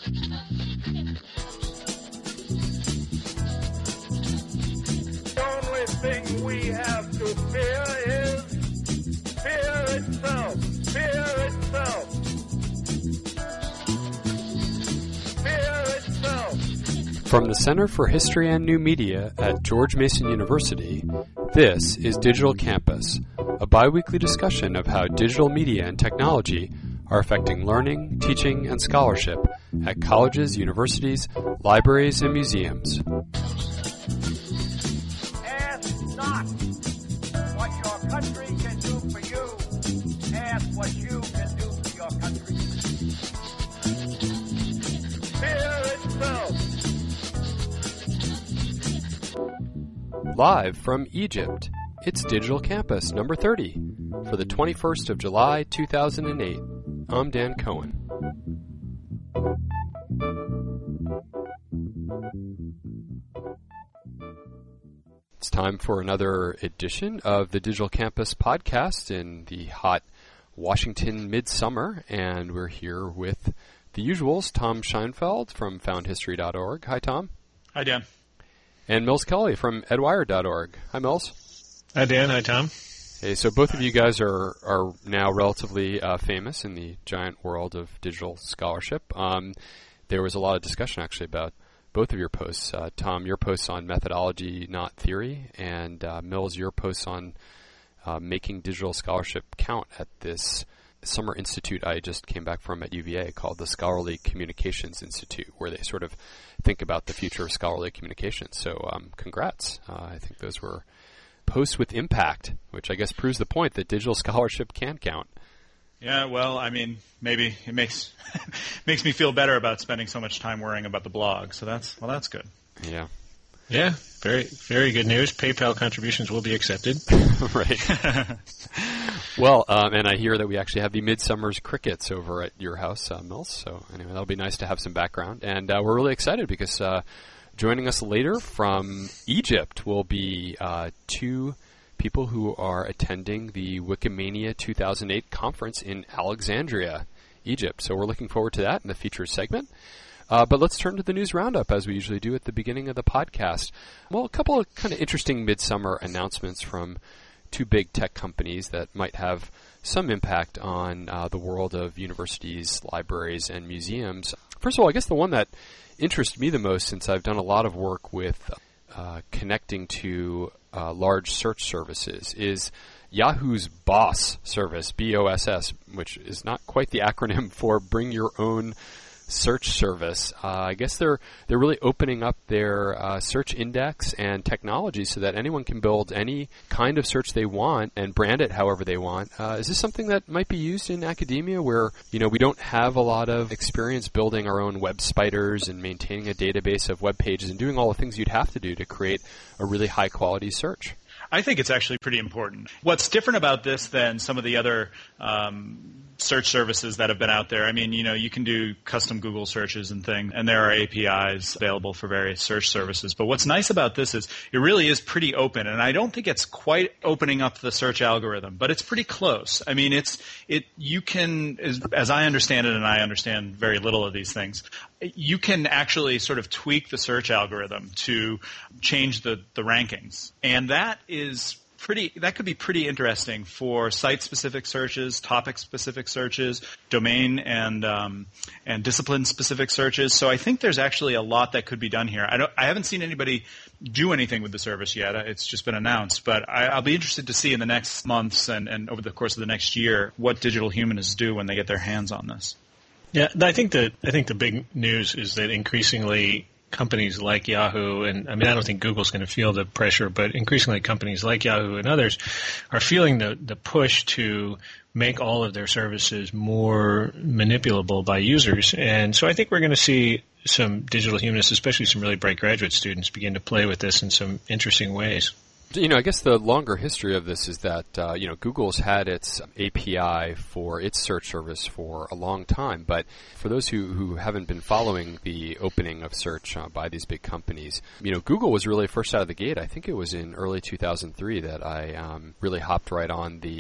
The only thing we have to fear is fear itself. Fear itself. Fear itself. From the Center for History and New Media at George Mason University, this is Digital Campus, a biweekly discussion of how digital media and technology are affecting learning, teaching, and scholarship at colleges, universities, libraries, and museums. Ask not what your country can do for you. Ask what you can do for your country. Fear itself. Live from Egypt, it's Digital Campus number 30 for the 21st of July, 2008. I'm Dan Cohen. It's time for another edition of the Digital Campus podcast in the hot Washington midsummer, and we're here with the usuals, Tom Scheinfeld from foundhistory.org. Hi, Tom. Hi, Dan. And Mills Kelly from edwire.org. Hi, Mills. Hi, Dan. Hi, Tom. Hey, so both of you guys are now relatively famous in the giant world of digital scholarship. There was a lot of discussion, actually, about both of your posts. Tom, your posts on methodology, not theory, and Mills, your posts on making digital scholarship count at this summer institute I just came back from at UVA called the Scholarly Communications Institute, where they sort of think about the future of scholarly communication. So congrats. I think those were posts with impact, which I guess proves the point that digital scholarship can count. Yeah, well, I mean, maybe it makes makes me feel better about spending so much time worrying about the blog. So that's good. Yeah. Yeah, very, very good news. PayPal contributions will be accepted. Right. Well, and I hear that we actually have the Midsummer's Crickets over at your house, Mills. So anyway, that'll be nice to have some background. And we're really excited because joining us later from Egypt will be two people who are attending the Wikimania 2008 conference in Alexandria, Egypt. So we're looking forward to that in the features segment. But let's turn to the news roundup, as we usually do at the beginning of the podcast. Well, a couple of kind of interesting midsummer announcements from two big tech companies that might have some impact on the world of universities, libraries, and museums. First of all, I guess the one that interests me the most, since I've done a lot of work with connecting to large search services, is Yahoo's BOSS service, BOSS, which is not quite the acronym for Bring Your Own Search Service. I guess they're really opening up their search index and technology so that anyone can build any kind of search they want and brand it however they want. Is this something that might be used in academia where, we don't have a lot of experience building our own web spiders and maintaining a database of web pages and doing all the things you'd have to do to create a really high quality search? I think it's actually pretty important. What's different about this than some of the other search services that have been out there? I mean, you can do custom Google searches and things, and there are APIs available for various search services. But what's nice about this is it really is pretty open, and I don't think it's quite opening up the search algorithm, but it's pretty close. I mean, you can, as I understand it, and I understand very little of these things, you can actually sort of tweak the search algorithm to change the rankings, and that could be pretty interesting for site-specific searches, topic-specific searches, domain and discipline-specific searches. So I think there's actually a lot that could be done here. I haven't seen anybody do anything with the service yet. It's just been announced, but I'll be interested to see in the next months and over the course of the next year what digital humanists do when they get their hands on this. Yeah, I think the big news is that increasingly companies like Yahoo, and I mean, I don't think Google's going to feel the pressure, but increasingly companies like Yahoo and others are feeling the push to make all of their services more manipulable by users. And so I think we're going to see some digital humanists, especially some really bright graduate students, begin to play with this in some interesting ways. I guess the longer history of this is that, Google's had its API for its search service for a long time. But for those who haven't been following the opening of search by these big companies, Google was really first out of the gate. I think it was in early 2003 that I really hopped right on the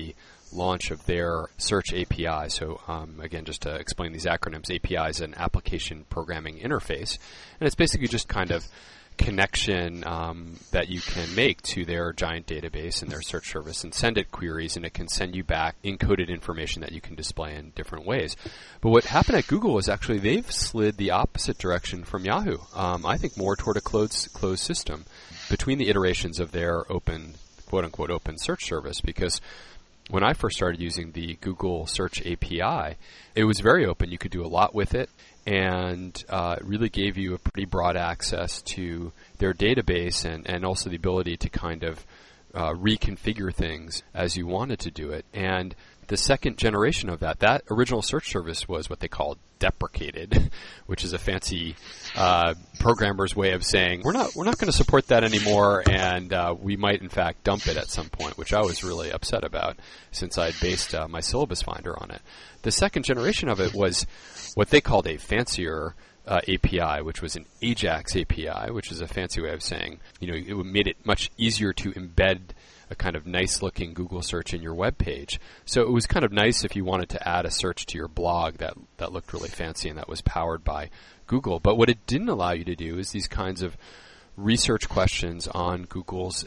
launch of their search API. So again, just to explain these acronyms, API is an application programming interface, and it's basically just kind of connection that you can make to their giant database and their search service and send it queries, and it can send you back encoded information that you can display in different ways. But what happened at Google is actually they've slid the opposite direction from Yahoo. I think more toward a closed system between the iterations of their open, quote-unquote, open search service, because when I first started using the Google Search API, it was very open. You could do a lot with it, and it really gave you a pretty broad access to their database and also the ability to kind of reconfigure things as you wanted to do it. And the second generation of that original search service was what they called deprecated, which is a fancy programmer's way of saying we're not going to support that anymore, and we might in fact dump it at some point, which I was really upset about since I'd based my syllabus finder on it. The second generation of it was what they called a fancier API, which was an Ajax API, which is a fancy way of saying, it made it much easier to embed a kind of nice-looking Google search in your web page. So it was kind of nice if you wanted to add a search to your blog that looked really fancy and that was powered by Google. But what it didn't allow you to do is these kinds of research questions on Google's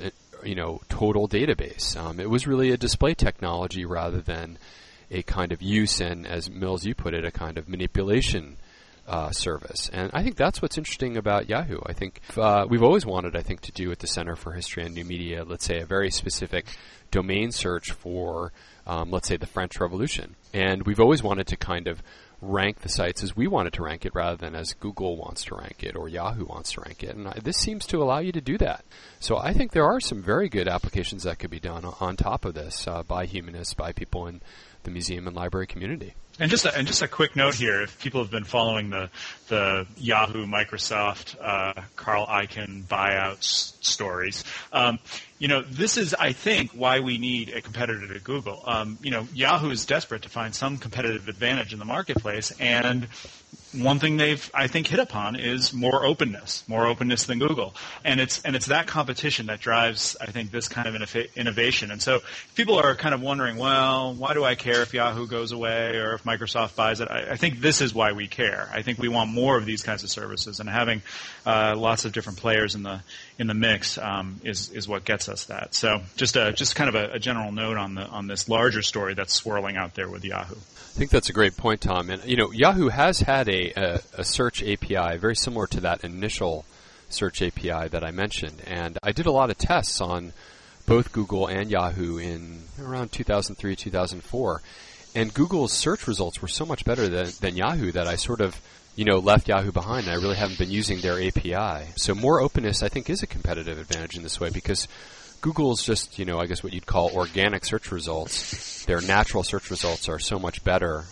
total database. It was really a display technology rather than a kind of use and, as Mills, you put it, a kind of manipulation service. And I think that's what's interesting about Yahoo. I think we've always wanted, to do at the Center for History and New Media, let's say, a very specific domain search for, let's say, the French Revolution. And we've always wanted to kind of rank the sites as we wanted to rank it rather than as Google wants to rank it or Yahoo wants to rank it. And this seems to allow you to do that. So I think there are some very good applications that could be done on top of this by humanists, by people in the museum and library community. And just a quick note here: if people have been following the Yahoo, Microsoft, Carl Icahn buyout stories, this is, I think, why we need a competitor to Google. Yahoo is desperate to find some competitive advantage in the marketplace, and one thing they've, I think, hit upon is more openness than Google, and it's that competition that drives, I think, this kind of innovation. And so people are kind of wondering, well, why do I care if Yahoo goes away or if Microsoft buys it? I think this is why we care. I think we want more of these kinds of services, and having lots of different players in the mix is what gets us that. So just kind of a general note on this larger story that's swirling out there with Yahoo. I think that's a great point, Tom. And Yahoo has had a search API very similar to that initial search API that I mentioned, and I did a lot of tests on both Google and Yahoo in around 2003, 2004. And Google's search results were so much better than Yahoo that I sort of left Yahoo behind, and I really haven't been using their API. So more openness, I think, is a competitive advantage in this way, because Google's just, I guess what you'd call organic search results. Their natural search results are so much better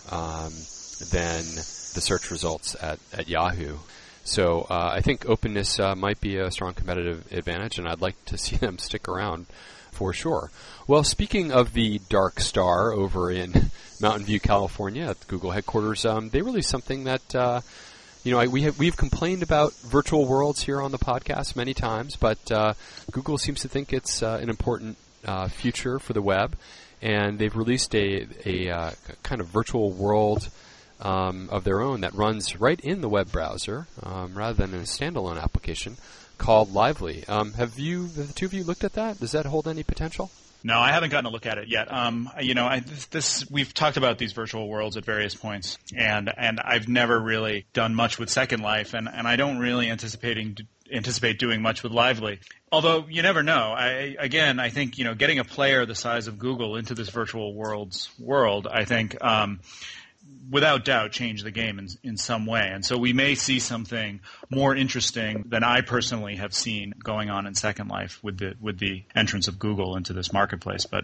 than the search results at Yahoo. So I think openness might be a strong competitive advantage, and I'd like to see them stick around for sure. Well, speaking of the Dark Star over in Mountain View, California, at the Google headquarters, they released something that we've complained about virtual worlds here on the podcast many times, but Google seems to think it's an important future for the web, and they've released a kind of virtual world of their own that runs right in the web browser rather than in a standalone application called Lively. Have the two of you looked at that? Does that hold any potential? No, I haven't gotten a look at it yet. We've talked about these virtual worlds at various points, and I've never really done much with Second Life, and I don't really anticipate doing much with Lively. Although you never know. I think getting a player the size of Google into this virtual world, I think, without doubt, change the game in some way. And so we may see something more interesting than I personally have seen going on in Second Life with the entrance of Google into this marketplace. But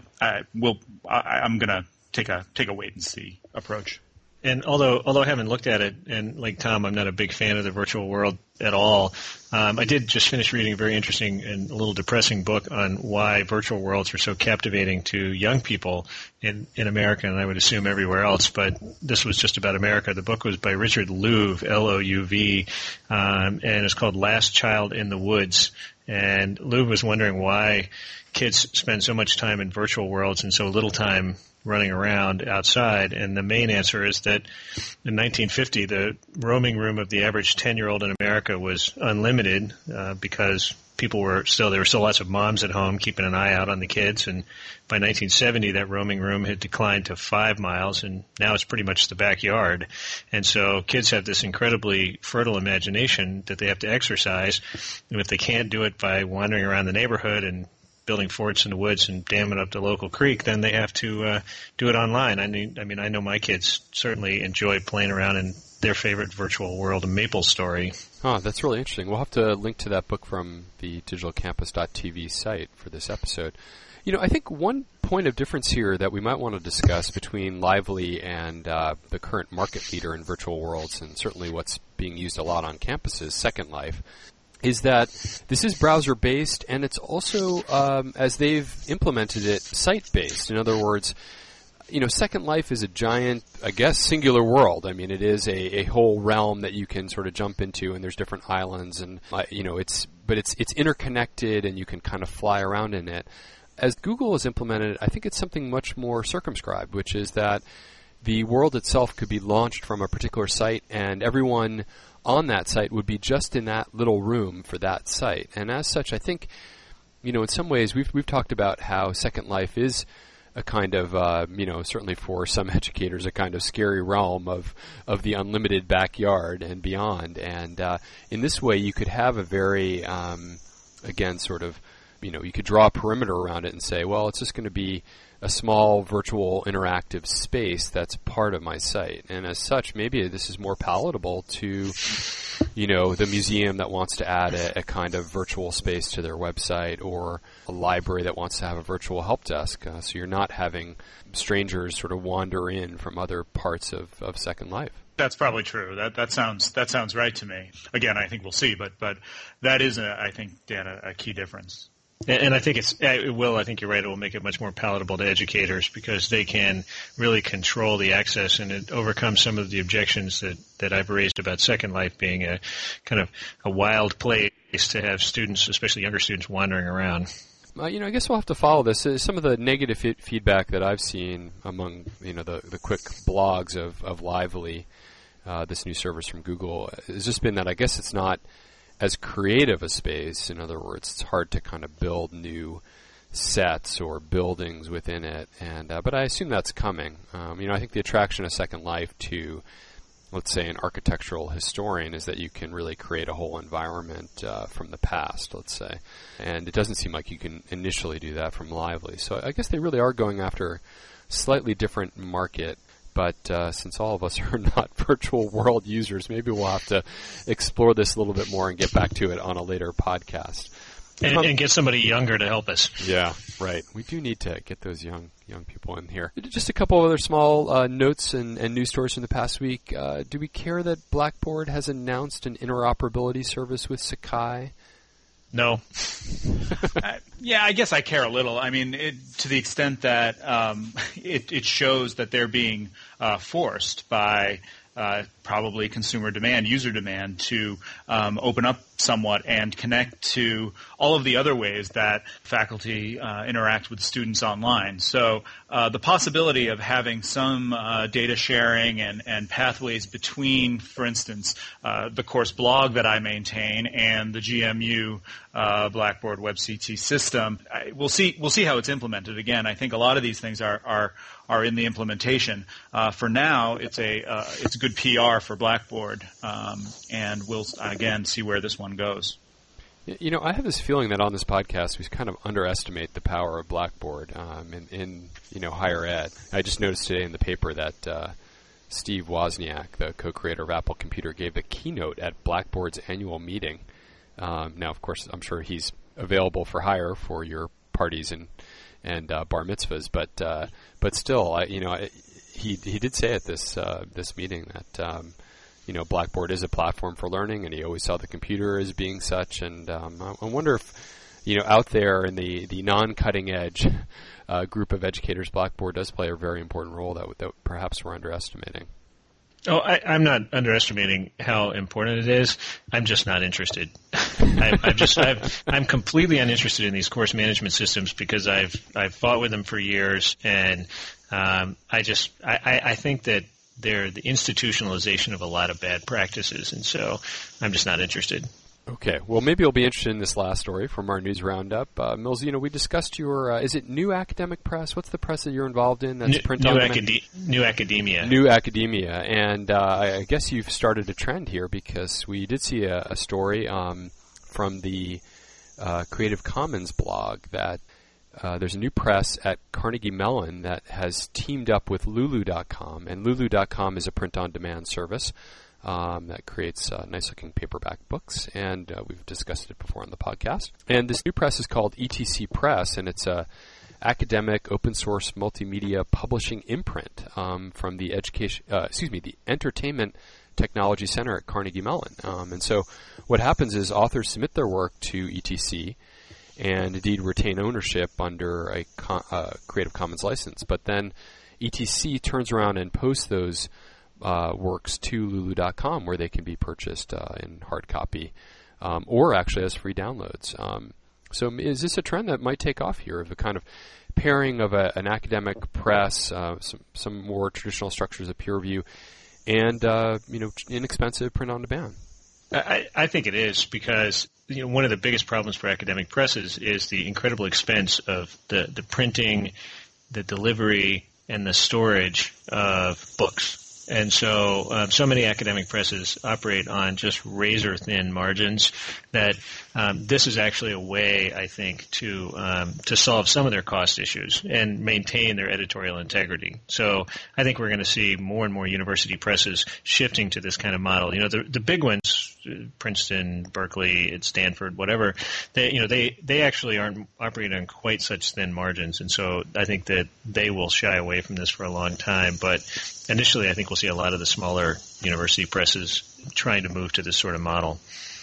I'm going to take a wait and see approach. And although I haven't looked at it, and like Tom, I'm not a big fan of the virtual world at all, I did just finish reading a very interesting and a little depressing book on why virtual worlds are so captivating to young people in America, and I would assume everywhere else, but this was just about America. The book was by Richard Louv, L-O-U-V, and it's called Last Child in the Woods. And Lou was wondering why kids spend so much time in virtual worlds and so little time running around outside. And the main answer is that in 1950, the roaming room of the average 10-year-old in America was unlimited because there were still lots of moms at home keeping an eye out on the kids. And by 1970, that roaming room had declined to 5 miles, and now it's pretty much the backyard. And so kids have this incredibly fertile imagination that they have to exercise. And if they can't do it by wandering around the neighborhood and building forts in the woods and damming up the local creek, then they have to do it online. I mean, I know my kids certainly enjoy playing around in their favorite virtual world of MapleStory. Oh, that's really interesting. We'll have to link to that book from the digitalcampus.tv site for this episode. I think one point of difference here that we might want to discuss between Lively and the current market leader in virtual worlds, and certainly what's being used a lot on campuses, Second Life, is that this is browser-based, and it's also, as they've implemented it, site-based. In other words, Second Life is a giant, I guess, singular world. I mean, it is a whole realm that you can sort of jump into, and there's different islands, and it's interconnected, and you can kind of fly around in it. As Google has implemented it, I think it's something much more circumscribed, which is that the world itself could be launched from a particular site, and everyone on that site would be just in that little room for that site. And as such, I think, in some ways, we've talked about how Second Life is a kind of, certainly for some educators, a kind of scary realm of the unlimited backyard and beyond. And in this way, you could have a very, again, sort of, you could draw a perimeter around it and say, well, it's just going to be a small virtual interactive space that's part of my site. And as such, maybe this is more palatable to, the museum that wants to add a kind of virtual space to their website, or a library that wants to have a virtual help desk. So you're not having strangers sort of wander in from other parts of Second Life. That's probably true. That sounds right to me. Again, I think we'll see, but that is, I think, Dan, a key difference. And I think it will. I think you're right. It will make it much more palatable to educators because they can really control the access, and it overcomes some of the objections that I've raised about Second Life being a kind of a wild place to have students, especially younger students, wandering around. I guess we'll have to follow this. Some of the negative feedback that I've seen among the quick blogs of Lively, this new service from Google, has just been that I guess it's not as creative a space. In other words, it's hard to kind of build new sets or buildings within it, and but I assume that's coming. I think the attraction of Second Life to, let's say, an architectural historian is that you can really create a whole environment from the past, let's say, and it doesn't seem like you can initially do that from Lively. So I guess they really are going after a slightly different market. But since all of us are not virtual world users, maybe we'll have to explore this a little bit more and get back to it on a later podcast. And get somebody younger to help us. Yeah, right. We do need to get those young people in here. Just a couple of other small notes and news stories from the past week. Do we care that Blackboard has announced an interoperability service with Sakai? No. Yeah, I guess I care a little. I mean, to the extent that it shows that they're being forced by probably consumer demand, user demand, to open up somewhat and connect to all of the other ways that faculty interact with students online. So the possibility of having some data sharing and pathways between, for instance, the course blog that I maintain and the GMU Blackboard WebCT system, we'll see how it's implemented. Again, I think a lot of these things are in the implementation. For now, it's good PR for Blackboard, and we'll again see where this one goes. I have this feeling that on this podcast we kind of underestimate the power of Blackboard in higher ed. I just noticed today in the paper that Steve Wozniak, the co-creator of Apple Computer, gave a keynote at Blackboard's annual meeting. Now, of course, I'm sure he's available for hire for your parties and bar mitzvahs, but still, he did say at this meeting that Blackboard is a platform for learning, and he always saw the computer as being such. And I wonder if out there in the non-cutting edge group of educators, Blackboard does play a very important role that perhaps we're underestimating. Oh, I'm not underestimating how important it is. I'm just not interested. I'm completely uninterested in these course management systems because I've fought with them for years, and I think that they're the institutionalization of a lot of bad practices, and so I'm just not interested. Okay, well, maybe you'll be interested in this last story from our news roundup. Mills, we discussed your, is it New Academic Press? What's the press that you're involved in? That's New Academia. New Academia. And I guess you've started a trend here because we did see a story from the Creative Commons blog that there's a new press at Carnegie Mellon that has teamed up with Lulu.com, and Lulu.com is a print-on-demand service that creates nice-looking paperback books, and we've discussed it before on the podcast. And this new press is called ETC Press, and it's a academic open-source multimedia publishing imprint from the the Entertainment Technology Center at Carnegie Mellon. And so what happens is authors submit their work to ETC and indeed retain ownership under a Creative Commons license. But then ETC turns around and posts those works to Lulu.com, where they can be purchased in hard copy or actually as free downloads. So is this a trend that might take off here, of a kind of pairing of an academic press, some more traditional structures of peer review, and inexpensive print on demand? I think it is, because one of the biggest problems for academic presses is the incredible expense of the printing, the delivery, and the storage of books. And so so many academic presses operate on just razor-thin margins that this is actually a way, I think, to solve some of their cost issues and maintain their editorial integrity. So I think we're going to see more and more university presses shifting to this kind of model. The big ones, Princeton, Berkeley, Stanford, whatever, they actually aren't operating on quite such thin margins, and so I think that they will shy away from this for a long time. But initially, I think we'll see a lot of the smaller university presses trying to move to this sort of model.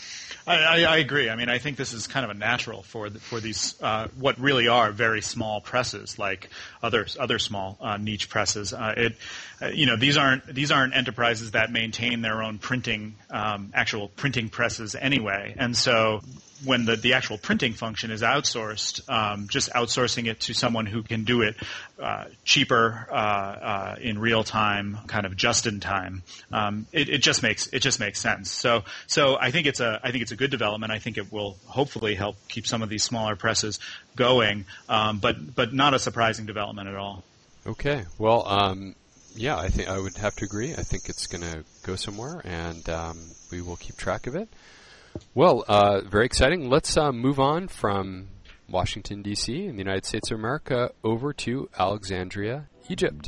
I agree. I mean, I think this is kind of a natural for these what really are very small presses, like other small niche presses. These aren't enterprises that maintain their own printing actual printing presses anyway, and so when the actual printing function is outsourced, just outsourcing it to someone who can do it cheaper, in real time, kind of just in time, it just makes sense. So I think it's a good development. I think it will hopefully help keep some of these smaller presses going, but not a surprising development at all. Okay, well, yeah, I think I would have to agree. I think it's going to go somewhere, and we will keep track of it. Well, very exciting. Let's move on from Washington, D.C. in the United States of America over to Alexandria, Egypt.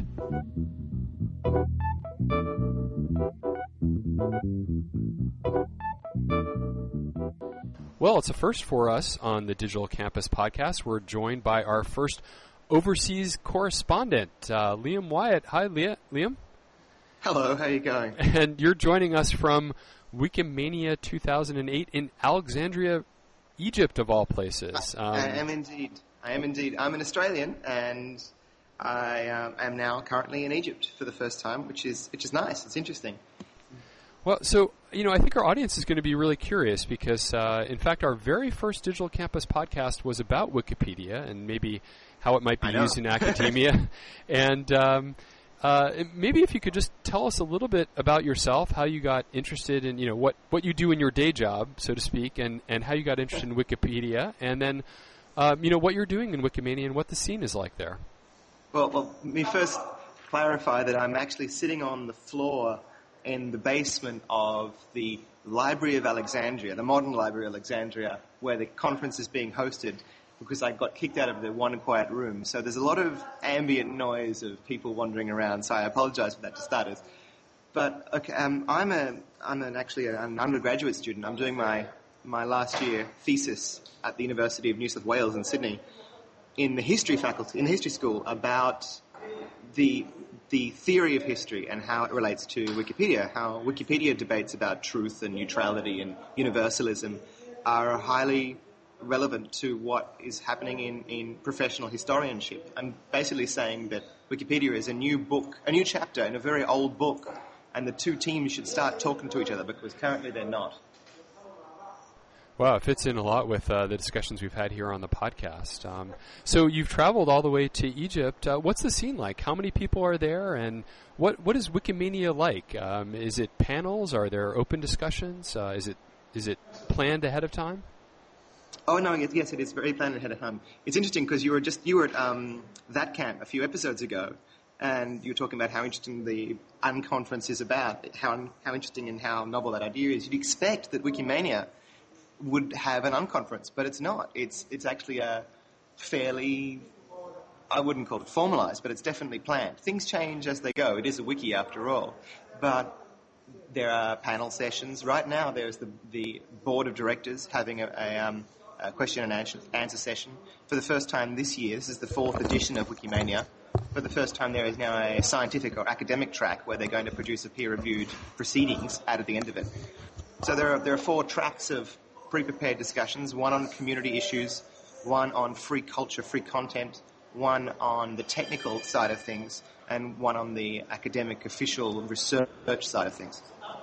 Well, it's a first for us on the Digital Campus podcast. We're joined by our first overseas correspondent, Liam Wyatt. Hi, Liam. Hello, how are you going? And you're joining us from Wikimania 2008 in Alexandria, Egypt, of all places. I am indeed. I'm an Australian, and I am now currently in Egypt for the first time, which is nice. It's interesting. Well, so, I think our audience is going to be really curious because, in fact, our very first Digital Campus podcast was about Wikipedia and maybe how it might be used in academia. And maybe if you could just tell us a little bit about yourself, how you got interested in, what you do in your day job, so to speak, and how you got interested in Wikipedia, and then, what you're doing in Wikimania and what the scene is like there. Well, let me first clarify that I'm actually sitting on the floor in the basement of the Library of Alexandria, the modern Library of Alexandria, where the conference is being hosted, because I got kicked out of the one quiet room. So there's a lot of ambient noise of people wandering around, so I apologize for that to start with. But okay, I'm actually an undergraduate student. I'm doing my last year thesis at the University of New South Wales in Sydney in the history faculty, in the history school, about the theory of history and how it relates to Wikipedia, how Wikipedia debates about truth and neutrality and universalism are highly relevant to what is happening in professional historianship. I'm basically saying that Wikipedia is a new book, a new chapter in a very old book, and the two teams should start talking to each other because currently they're not. Wow, it fits in a lot with the discussions we've had here on the podcast. So you've traveled all the way to Egypt. What's the scene like? How many people are there, and what is Wikimania like? Is it panels? Are there open discussions? Is it planned ahead of time? Oh no, yes, it is very planned ahead of time. It's interesting because you were at that camp a few episodes ago, and you were talking about how interesting the unconference is about, how interesting and how novel that idea is. You'd expect that Wikimania would have an unconference, but it's not. It's actually a fairly, I wouldn't call it formalized, but it's definitely planned. Things change as they go. It is a wiki after all. But there are panel sessions. Right now there's the board of directors having a question and answer session. For the first time this year, this is the 4th edition of Wikimania, for the first time there is now a scientific or academic track where they're going to produce a peer-reviewed proceedings out at the end of it. So there are 4 tracks of pre-prepared discussions, one on community issues, one on free culture, free content, one on the technical side of things, and one on the academic, official research side of things.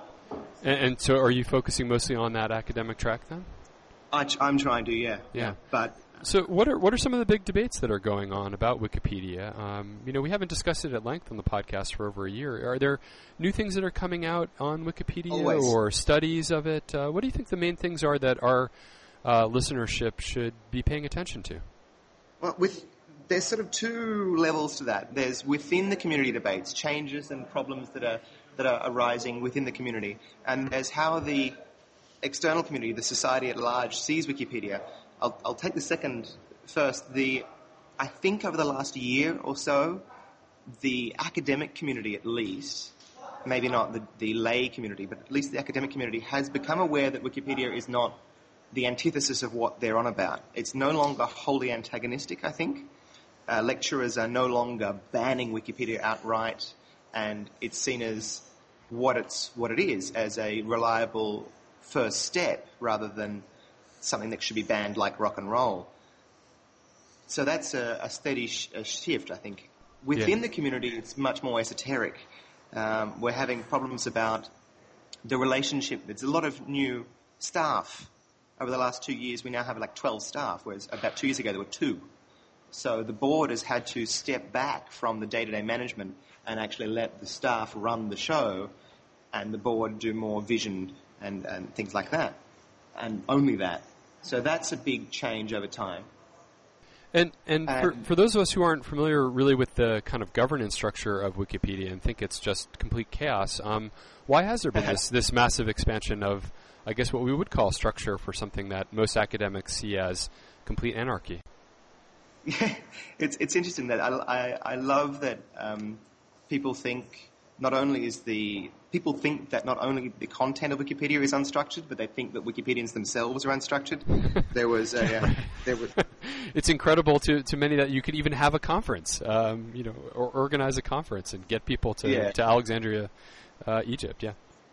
And so are you focusing mostly on that academic track then? I'm trying to, yeah. But so what are some of the big debates that are going on about Wikipedia? We haven't discussed it at length on the podcast for over a year. Are there new things that are coming out on Wikipedia Always. Or studies of it? What do you think the main things are that our listenership should be paying attention to? Well, there's sort of 2 levels to that. There's within the community debates, changes and problems that are arising within the community, and there's how the external community, the society at large, sees Wikipedia. I'll take the second first. I think over the last year or so, the academic community at least, maybe not the lay community, but at least the academic community has become aware that Wikipedia is not the antithesis of what they're on about. It's no longer wholly antagonistic, I think. Lecturers are no longer banning Wikipedia outright, and it's seen as what it is, as a reliable first step rather than something that should be banned like rock and roll. So that's a steady shift, I think. Within the community, it's much more esoteric. We're having problems about the relationship. There's a lot of new staff. Over the last 2 years, we now have like 12 staff, whereas about 2 years ago there were 2. So the board has had to step back from the day-to-day management and actually let the staff run the show and the board do more vision and things like that, and only that. So that's a big change over time. And for those of us who aren't familiar really with the kind of governance structure of Wikipedia and think it's just complete chaos, why has there been this massive expansion of, I guess, what we would call structure for something that most academics see as complete anarchy? Yeah, it's interesting that I love that people think not only the content of Wikipedia is unstructured, but they think that Wikipedians themselves are unstructured. It's incredible to many that you could even have a conference, or organize a conference and get people to Alexandria, Egypt.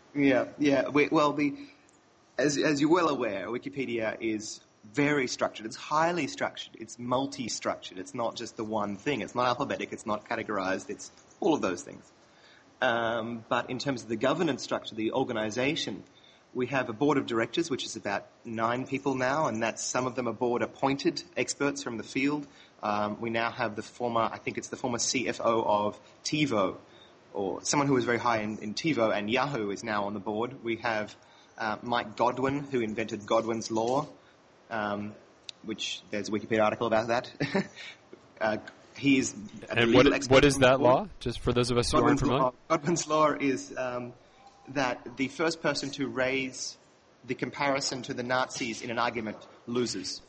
As you're well aware, Wikipedia is very structured. It's highly structured. It's multi-structured. It's not just the one thing. It's not alphabetic. It's not categorized. It's all of those things. But in terms of the governance structure, the organization, we have a board of directors, which is about 9 people now, and that's some of them are board-appointed experts from the field. We now have the former CFO of TiVo, or someone who was very high in TiVo, and Yahoo is now on the board. We have Mike Godwin, who invented Godwin's Law, which there's a Wikipedia article about that. He's what is that law? Just for those of us who aren't familiar. Godwin's Law is that the first person to raise the comparison to the Nazis in an argument loses.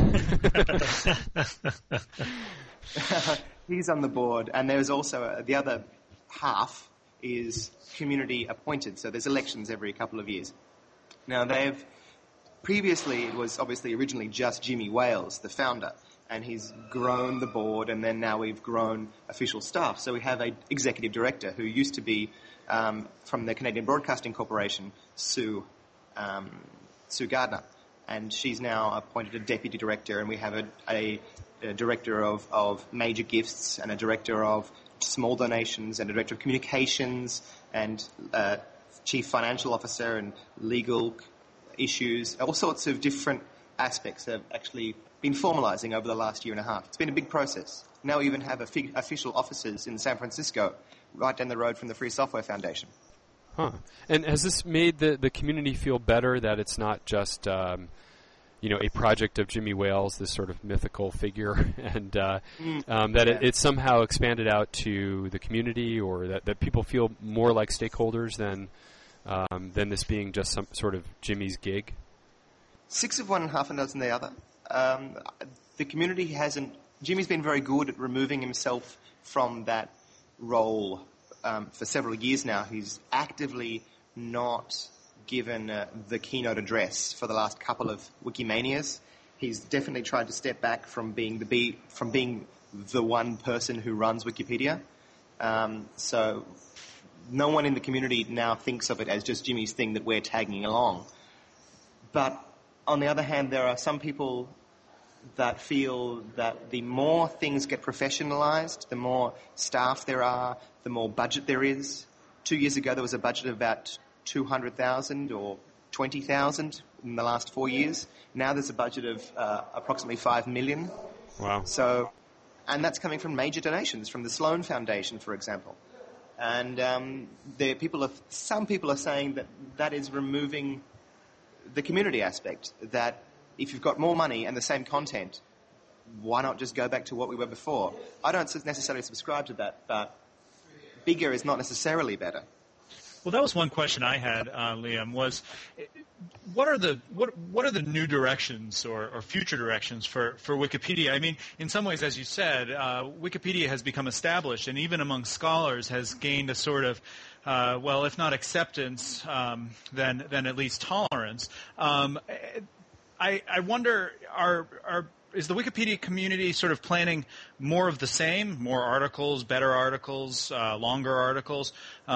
He's on the board, and there's also the other half is community appointed. So there's elections every couple of years. Now previously it was obviously originally just Jimmy Wales, the founder, and he's grown the board, and then now we've grown official staff. So we have an executive director who used to be from the Canadian Broadcasting Corporation, Sue Gardner, and she's now appointed a deputy director, and we have a director of major gifts and a director of small donations and a director of communications and chief financial officer and legal issues. All sorts of different aspects have actually been formalizing over the last year and a half. It's been a big process. Now we even have official offices in San Francisco, right down the road from the Free Software Foundation. Huh. And has this made the community feel better that it's not just a project of Jimmy Wales, this sort of mythical figure, and it's somehow expanded out to the community, or that people feel more like stakeholders than this being just some sort of Jimmy's gig? 6 of one and half a dozen the other. The community hasn't... Jimmy's been very good at removing himself from that role for several years now. He's actively not given the keynote address for the last couple of Wikimanias. He's definitely tried to step back from being the one person who runs Wikipedia. So no one in the community now thinks of it as just Jimmy's thing that we're tagging along. But on the other hand, there are some people that feel that the more things get professionalized, the more staff there are, the more budget there is. 2 years ago, there was a budget of about 200,000 or 20,000 in the last 4 years. Now there's a budget of approximately 5 million. Wow. And that's coming from major donations from the Sloan Foundation, for example. And some people are saying that is removing the community aspect, that if you've got more money and the same content, why not just go back to what we were before? I don't necessarily subscribe to that, but bigger is not necessarily better. Well, that was one question I had, Liam, was what are the new directions or future directions for Wikipedia? I mean, in some ways, as you said, Wikipedia has become established, and even among scholars has gained a sort of, if not acceptance, then at least tolerance. I wonder, is the Wikipedia community sort of planning more of the same, more articles, better articles, longer articles,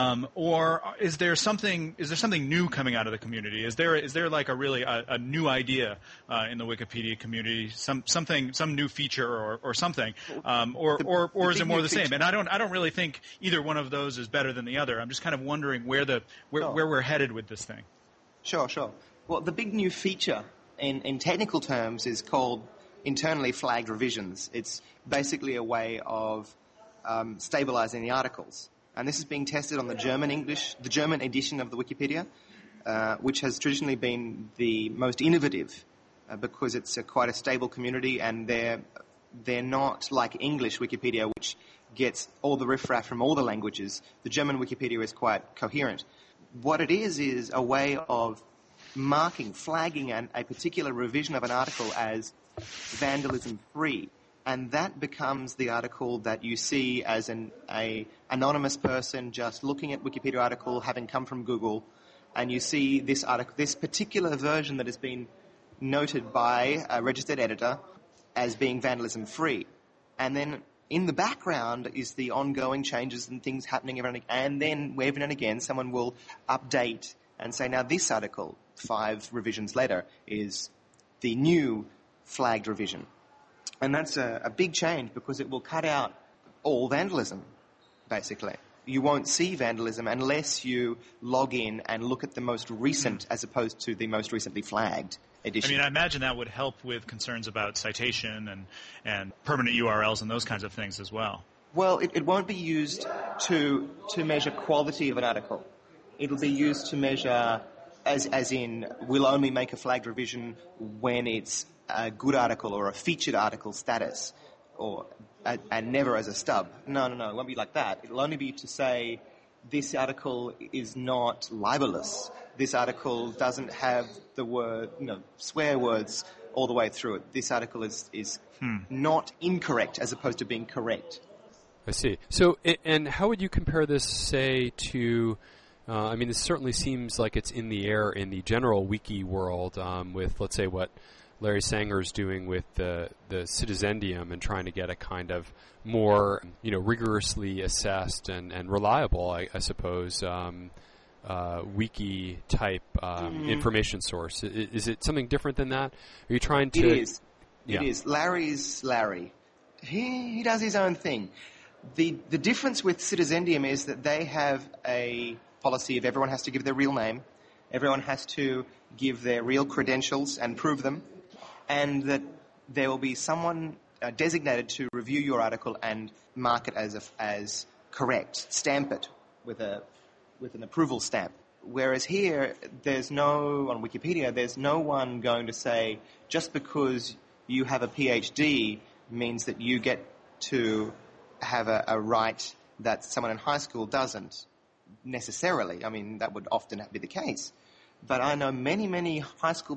or is there something new coming out of the community? Is there like a new idea in the Wikipedia community, some new feature or something, or is it more the same? And I don't really think either one of those is better than the other. I'm just kind of wondering where we're headed with this thing. Sure. Well, the big new feature in technical terms is called internally flagged revisions. It's basically a way of stabilizing the articles. And this is being tested on the German edition of the Wikipedia, which has traditionally been the most innovative because it's quite a stable community, and they're not like English Wikipedia, which gets all the riffraff from all the languages. The German Wikipedia is quite coherent. What it is a way of flagging a particular revision of an article as vandalism-free, and that becomes the article that you see as an anonymous person just looking at Wikipedia article having come from Google, and you see this article, this particular version that has been noted by a registered editor as being vandalism-free. And then in the background is the ongoing changes and things happening every and then every and again someone will update and say, now this article, 5 revisions later, is the new flagged revision. And that's a big change because it will cut out all vandalism, basically. You won't see vandalism unless you log in and look at the most recent as opposed to the most recently flagged edition. I mean, I imagine that would help with concerns about citation and permanent URLs and those kinds of things as well. Well, it won't be used to measure quality of an article. It'll be used to measure, as in, we'll only make a flagged revision when it's a good article or a featured article status, and never as a stub. No, it won't be like that. It'll only be to say, this article is not libelous. This article doesn't have the word, swear words all the way through it. This article is not incorrect as opposed to being correct. I see. So, and how would you compare this, say, to... this certainly seems like it's in the air in the general wiki world with, let's say, what Larry Sanger's doing with the Citizendium and trying to get a kind of more, rigorously assessed and reliable, I suppose, wiki-type information source. Is it something different than that? Are you trying to... It is. Larry's Larry. He does his own thing. The difference with Citizendium is that they have a policy of everyone has to give their real name, everyone has to give their real credentials and prove them, and that there will be someone designated to review your article and mark it as correct, stamp it with an approval stamp. Whereas here, on Wikipedia, there's no one going to say, just because you have a PhD means that you get to have a right that someone in high school doesn't necessarily. I mean, that would often be the case. But I know many, many high school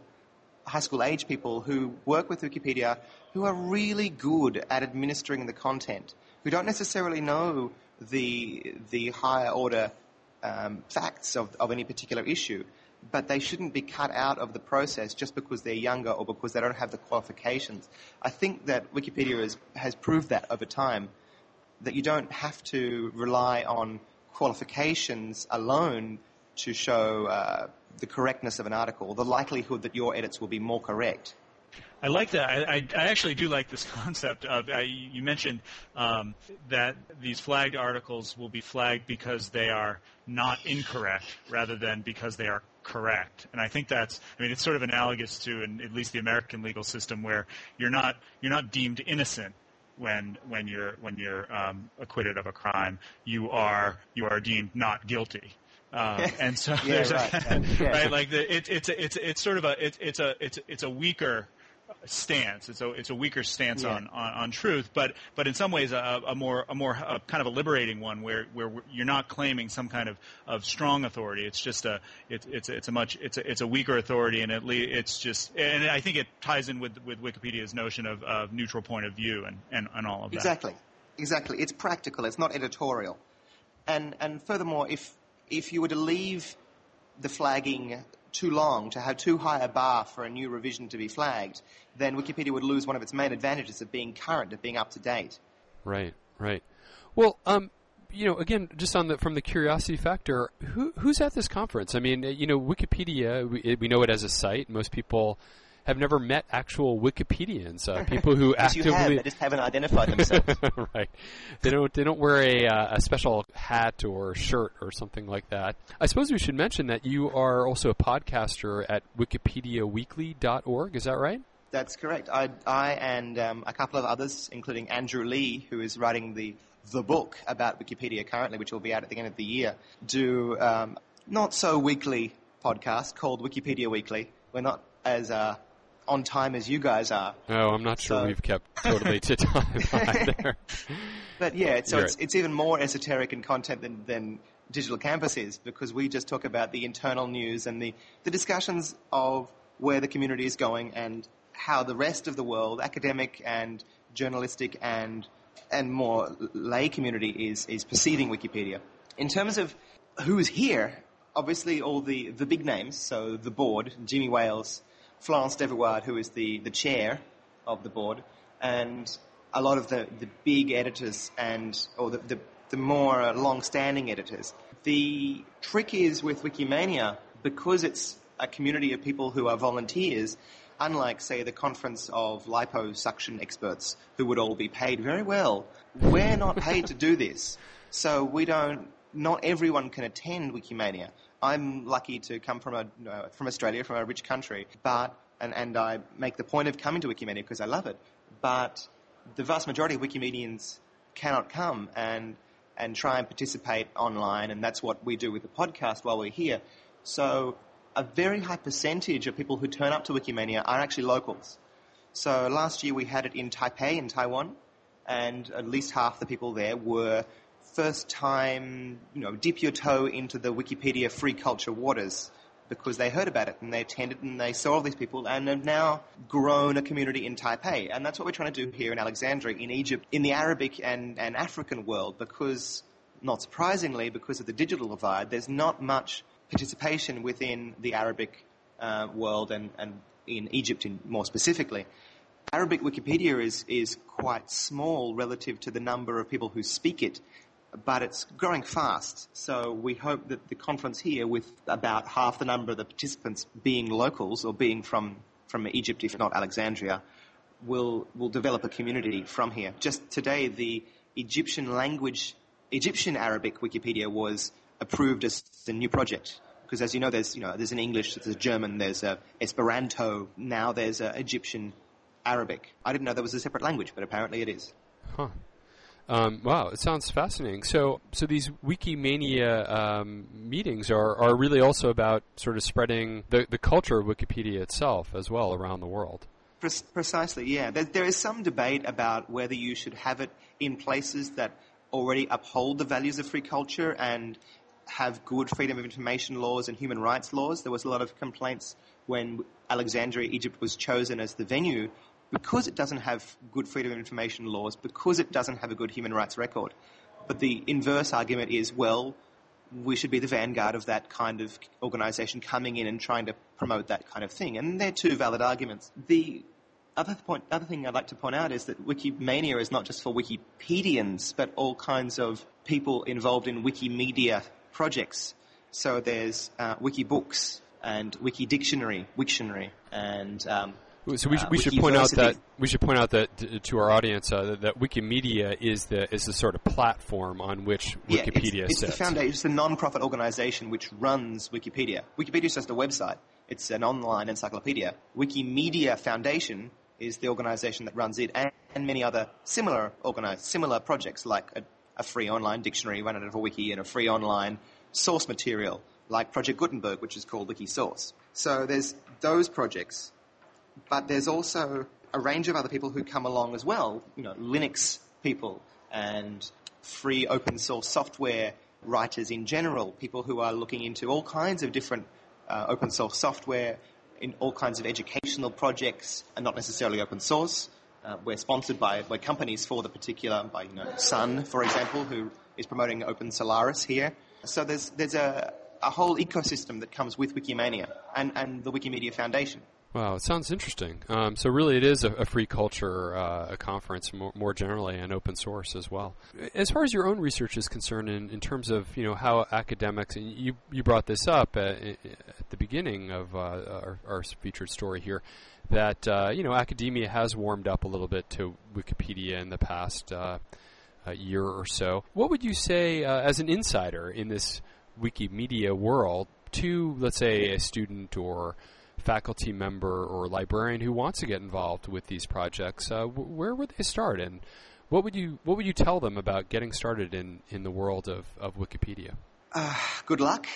age people who work with Wikipedia who are really good at administering the content, who don't necessarily know the higher order facts of any particular issue, but they shouldn't be cut out of the process just because they're younger or because they don't have the qualifications. I think that Wikipedia has proved that over time, that you don't have to rely on qualifications alone to show the correctness of an article, the likelihood that your edits will be more correct. I like that. I actually do like this concept of, you mentioned that these flagged articles will be flagged because they are not incorrect rather than because they are correct. And I think it's sort of analogous to at least the American legal system, where you're not deemed innocent when you're acquitted of a crime. You are deemed not guilty. And so there's right, like it's sort of a weaker stance. It's a weaker stance on truth, but in some ways a more kind of a liberating one, where you're not claiming some kind of strong authority. It's just it's a weaker authority, and and I think it ties in with Wikipedia's notion of neutral point of view and all of that. Exactly. It's practical. It's not editorial. And furthermore, if you were to leave the flagging too long, to have too high a bar for a new revision to be flagged, then Wikipedia would lose one of its main advantages of being current, of being up to date. Right. Well, again, just from the curiosity factor, who's at this conference? I mean, Wikipedia, we know it as a site. Most people have never met actual Wikipedians, people who yes, actively. You have, they just haven't identified themselves. Right. They don't wear a special hat or shirt or something like that. I suppose we should mention that you are also a podcaster at WikipediaWeekly.org. Is that right? That's correct. I and a couple of others, including Andrew Lee, who is writing the book about Wikipedia currently, which will be out at the end of the year, do not so weekly podcast called Wikipedia Weekly. We're not as on time as you guys are. Oh, I'm not sure we've kept totally to time either. But yeah, it's even more esoteric in content than Digital Campus is, because we just talk about the internal news and the discussions of where the community is going and how the rest of the world, academic and journalistic and more lay community is perceiving Wikipedia. In terms of who's here, obviously all the big names, so the board, Jimmy Wales, Florence Deverard, who is the chair of the board, and a lot of the big editors or the more long-standing editors. The trick is with Wikimania, because it's a community of people who are volunteers, unlike, say, the conference of liposuction experts who would all be paid very well, we're not paid to do this. So not everyone can attend Wikimania. I'm lucky to come from Australia, from a rich country, and I make the point of coming to Wikimania because I love it. But the vast majority of Wikimedians cannot come and try and participate online, and that's what we do with the podcast while we're here. So a very high percentage of people who turn up to Wikimania are actually locals. So last year we had it in Taipei in Taiwan, and at least half the people there were first time, dip your toe into the Wikipedia free culture waters, because they heard about it and they attended and they saw all these people and have now grown a community in Taipei. And that's what we're trying to do here in Alexandria, in Egypt, in the Arabic and African world, because, not surprisingly, because of the digital divide, there's not much participation within the Arabic world and in Egypt more specifically. Arabic Wikipedia is quite small relative to the number of people who speak it, but it's growing fast. So we hope that the conference here, with about half the number of the participants being locals or being from Egypt, if not Alexandria, will develop a community from here. Just today, the Egyptian Arabic Wikipedia was approved as the new project. Because as you know, there's an English, there's a German, there's a Esperanto, now there's a Egyptian Arabic. I didn't know there was a separate language, but apparently it is. Huh. Wow, it sounds fascinating. So these Wikimania meetings are really also about sort of spreading the culture of Wikipedia itself as well around the world. Precisely, yeah. There is some debate about whether you should have it in places that already uphold the values of free culture and have good freedom of information laws and human rights laws. There was a lot of complaints when Alexandria, Egypt was chosen as the venue because it doesn't have good freedom of information laws, because it doesn't have a good human rights record. But the inverse argument is, well, we should be the vanguard of that kind of organization coming in and trying to promote that kind of thing. And they're two valid arguments. The other thing I'd like to point out is that Wikimania is not just for Wikipedians, but all kinds of people involved in Wikimedia projects. So there's Wikibooks and Wikidictionary, and so we should point out that to our audience that Wikimedia is the sort of platform on which Wikipedia sits. It's the foundation. It's a non-profit organization which runs Wikipedia. Wikipedia is just a website. It's an online encyclopedia. Wikimedia Foundation is the organization that runs it, and many other similar projects like a free online dictionary run out of a wiki and a free online source material like Project Gutenberg, which is called Wikisource. So there's those projects, but there's also a range of other people who come along as well, Linux people and free open source software writers in general, people who are looking into all kinds of different open source software in all kinds of educational projects, and not necessarily open source. We're sponsored by companies for the particular, by Sun, for example, who is promoting Open Solaris here. So there's a whole ecosystem that comes with Wikimania and the Wikimedia Foundation. Wow, it sounds interesting. So really it is a free culture a conference more generally, and open source as well. As far as your own research is concerned in terms of how academics, and you brought this up at the beginning of our featured story here, that academia has warmed up a little bit to Wikipedia in the past year or so. What would you say as an insider in this Wikimedia world to, let's say, a student or faculty member or librarian who wants to get involved with these projects? Where would they start, and what would you tell them about getting started in the world of Wikipedia? Good luck.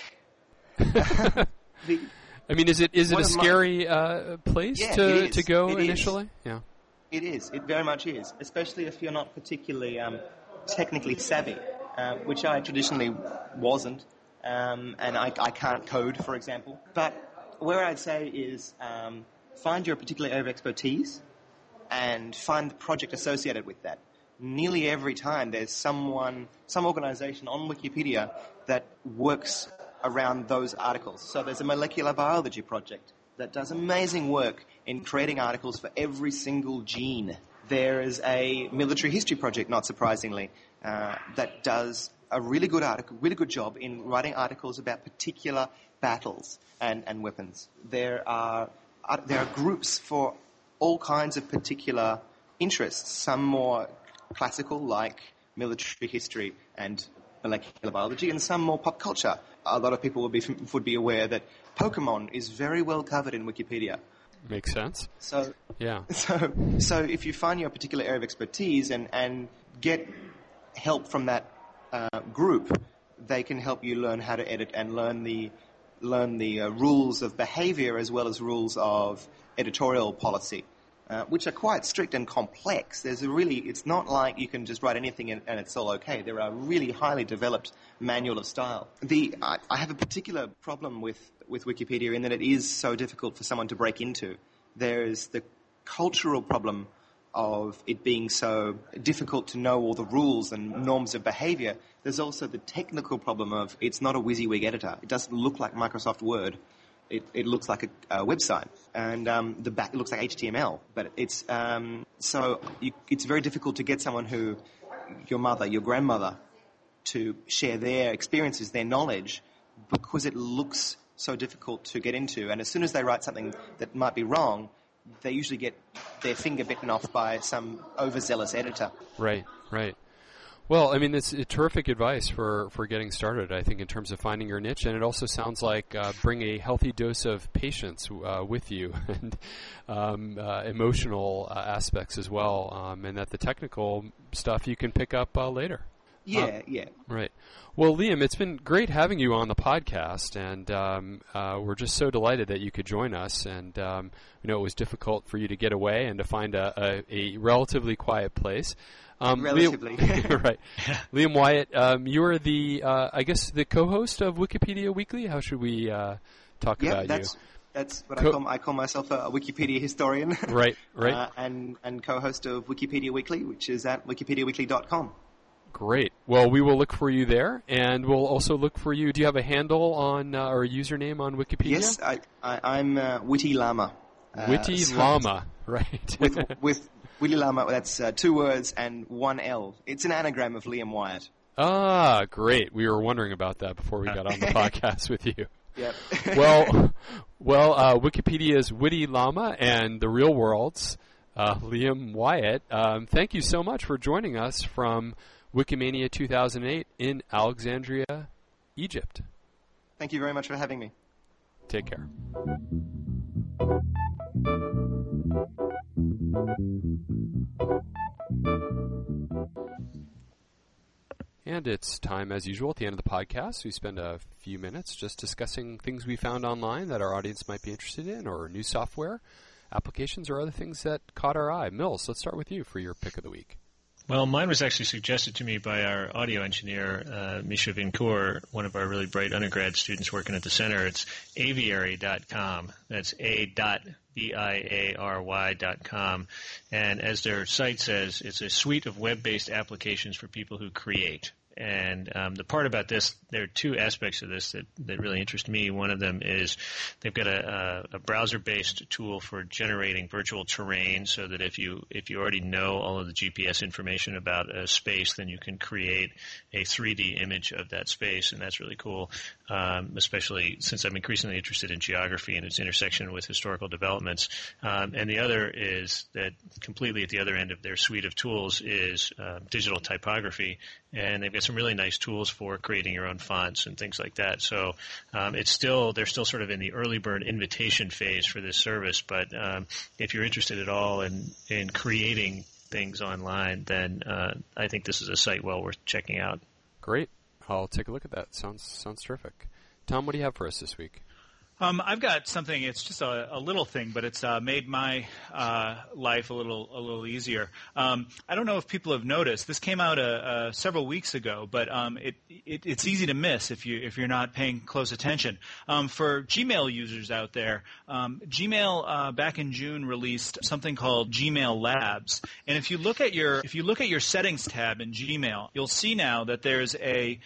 I mean, is it a scary place to go initially? Yeah, it is. It very much is, especially if you're not particularly technically savvy, which I traditionally wasn't, and I can't code, for example. But where I'd say is find your particular area of expertise and find the project associated with that. Nearly every time there's some organization on Wikipedia that works around those articles. So there's a molecular biology project that does amazing work in creating articles for every single gene. There is a military history project, not surprisingly, that does a really good job in writing articles about particular battles and weapons. There are groups for all kinds of particular interests, some more classical, like military history and molecular biology, and some more pop culture. A lot of people would be aware that Pokemon is very well covered in Wikipedia. Makes sense. So yeah. So if you find your particular area of expertise and get help from that group, they can help you learn how to edit and learn the rules of behavior as well as rules of editorial policy, which are quite strict and complex. It's not like you can just write anything and it's all okay. There are really highly developed manual of style. I have a particular problem with Wikipedia in that it is so difficult for someone to break into. There is the cultural problem of it being so difficult to know all the rules and norms of behavior. There's also the technical problem of it's not a WYSIWYG editor. It doesn't look like Microsoft Word. It looks like a website, and the back looks like HTML. But it's it's very difficult to get someone your mother, your grandmother, to share their experiences, their knowledge, because it looks so difficult to get into. And as soon as they write something that might be wrong, they usually get their finger bitten off by some overzealous editor. Right. Well, I mean, it's terrific advice for getting started, I think, in terms of finding your niche. And it also sounds like bring a healthy dose of patience with you and emotional aspects as well, and that the technical stuff you can pick up later. Yeah. Right. Well, Liam, it's been great having you on the podcast, and we're just so delighted that you could join us. And we know it was difficult for you to get away and to find a relatively quiet place. Relatively. Right. Liam Wyatt, you are the, I guess, the co-host of Wikipedia Weekly. How should we talk about you? That's what I call myself, a Wikipedia historian. Right. And co-host of Wikipedia Weekly, which is at wikipediaweekly.com. Great. Well, we will look for you there, and we'll also look for you. Do you have a handle on or a username on Wikipedia? Yes, I'm Witty Llama. Witty Llama, right. with Witty Llama, that's 2 words and 1 L. It's an anagram of Liam Wyatt. Ah, great. We were wondering about that before we got on the podcast with you. Yep. Well, Wikipedia's Witty Llama and the real world's Liam Wyatt. Thank you so much for joining us from Wikimania 2008 in Alexandria, Egypt. Thank you very much for having me. Take care. And it's time, as usual, at the end of the podcast. We spend a few minutes just discussing things we found online that our audience might be interested in, or new software, applications, or other things that caught our eye. Mills, let's start with you for your pick of the week. Well, mine was actually suggested to me by our audio engineer, Misha Vincourt, one of our really bright undergrad students working at the center. It's aviary.com. That's a.biary.com. And as their site says, it's a suite of web-based applications for people who create. And the part about this, there are 2 aspects of this that really interest me. One of them is they've got a browser-based tool for generating virtual terrain, so that if you already know all of the GPS information about a space, then you can create a 3D image of that space, and that's really cool. Especially since I'm increasingly interested in geography and its intersection with historical developments. And the other is that completely at the other end of their suite of tools is digital typography, and they've got some really nice tools for creating your own fonts and things like that. So they're still sort of in the early bird invitation phase for this service, but if you're interested at all in creating things online, then I think this is a site well worth checking out. Great. I'll take a look at that. Sounds terrific. Tom, what do you have for us this week? I've got something. It's just a little thing, but it's made my life a little easier. I don't know if people have noticed. This came out several weeks ago, but it's easy to miss if you're not paying close attention. For Gmail users out there, Gmail back in June released something called Gmail Labs, and if you look at your settings tab in Gmail, you'll see now that there's a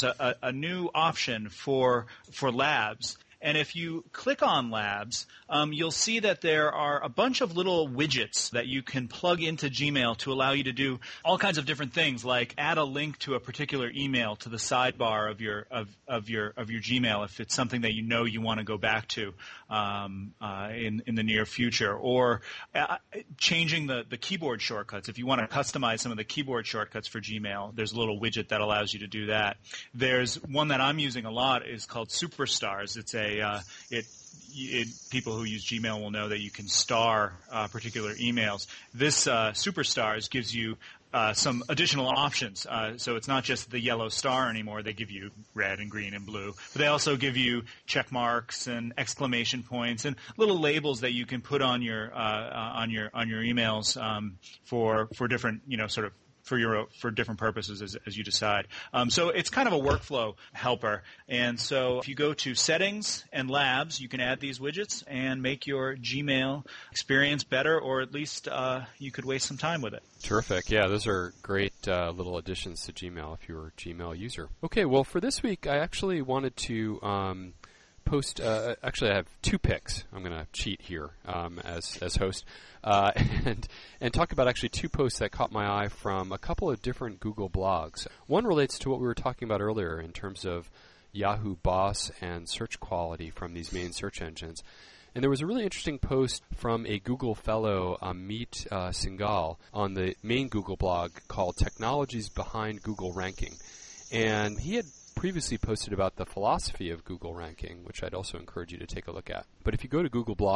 new option for Labs. And if you click on Labs, you'll see that there are a bunch of little widgets that you can plug into Gmail to allow you to do all kinds of different things, like add a link to a particular email to the sidebar of your Gmail if it's something that you want to go back to in the near future, or changing the keyboard shortcuts. If you want to customize some of the keyboard shortcuts for Gmail, there's a little widget that allows you to do that. There's one that I'm using a lot is called Superstars. It's people who use Gmail will know that you can star particular emails. This Superstars gives you some additional options. So it's not just the yellow star anymore. They give you red and green and blue. But they also give you check marks and exclamation points and little labels that you can put on your emails for different sort of for different purposes as you decide. So it's kind of a workflow helper. And so if you go to Settings and Labs, you can add these widgets and make your Gmail experience better, or at least you could waste some time with it. Terrific. Yeah, those are great little additions to Gmail if you're a Gmail user. Okay, well, for this week, I actually wanted to post. Actually, I have 2 picks. I'm going to cheat here as host, and talk about actually 2 posts that caught my eye from a couple of different Google blogs. One relates to what we were talking about earlier in terms of Yahoo Boss and search quality from these main search engines. And there was a really interesting post from a Google fellow, Amit Singhal, on the main Google blog called Technologies Behind Google Ranking. And he had previously posted about the philosophy of Google ranking, which I'd also encourage you to take a look at. But if you go to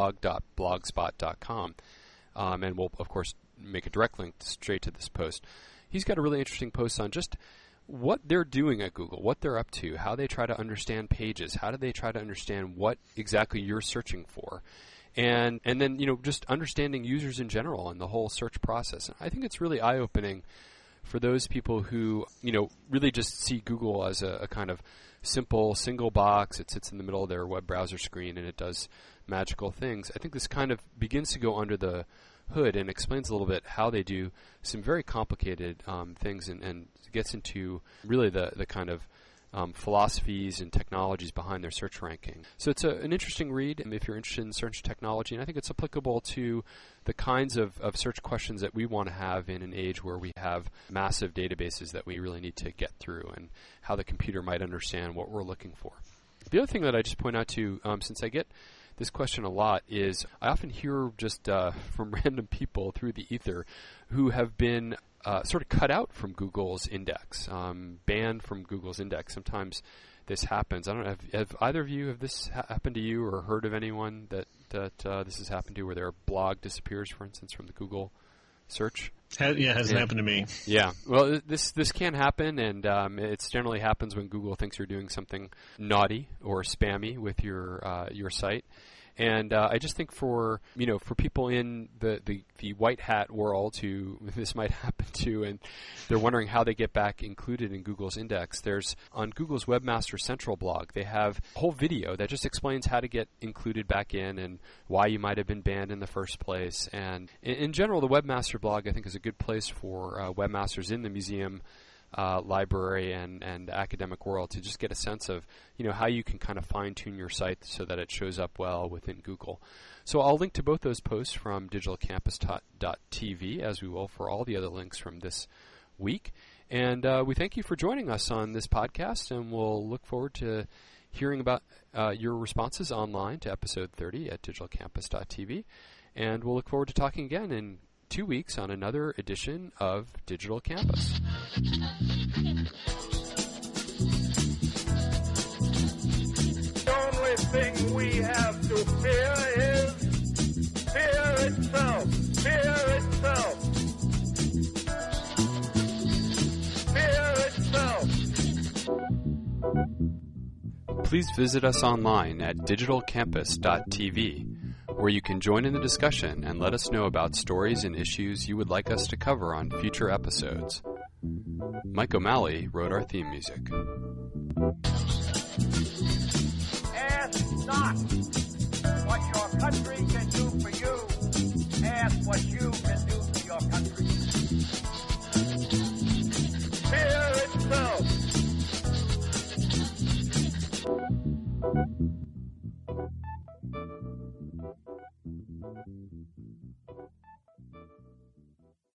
googleblog.blogspot.com, and we'll, of course, make a direct link straight to this post, he's got a really interesting post on just what they're doing at Google, what they're up to, how they try to understand pages, how do they try to understand what exactly you're searching for, and then, just understanding users in general and the whole search process. And I think it's really eye-opening for those people who, really just see Google as a kind of simple single box. It sits in the middle of their web browser screen and it does magical things. I think this kind of begins to go under the hood and explains a little bit how they do some very complicated things and gets into really the kind of philosophies and technologies behind their search ranking. So it's an interesting read if you're interested in search technology, and I think it's applicable to the kinds of search questions that we want to have in an age where we have massive databases that we really need to get through, and how the computer might understand what we're looking for. The other thing that I just point out to, since I get this question a lot, is I often hear just from random people through the ether who have been sort of cut out from Google's index, banned from Google's index. Sometimes this happens. I don't know, have either of you, have this happened to you or heard of anyone that this has happened to, where their blog disappears, for instance, from the Google search? It hasn't happened to me. Yeah. Well, this can happen, and it generally happens when Google thinks you're doing something naughty or spammy with your site. And I just think for people in the white hat world who this might happen to, and they're wondering how they get back included in Google's index, there's on Google's Webmaster Central blog, they have a whole video that just explains how to get included back in and why you might have been banned in the first place. And in general, the Webmaster blog, I think, is a good place for webmasters in the museum, library, and academic world to just get a sense of how you can kind of fine-tune your site so that it shows up well within Google. So I'll link to both those posts from digitalcampus.tv, as we will for all the other links from this week. And we thank you for joining us on this podcast, and we'll look forward to hearing about your responses online to episode 30 at digitalcampus.tv. And we'll look forward to talking again in 2 weeks on another edition of Digital Campus. The only thing we have to fear is fear itself. Fear itself. Fear itself. Please visit us online at digitalcampus.tv, where you can join in the discussion and let us know about stories and issues you would like us to cover on future episodes. Mike O'Malley wrote our theme music. Ask not what your country can do for you. Ask what you can do for your country. Fear itself.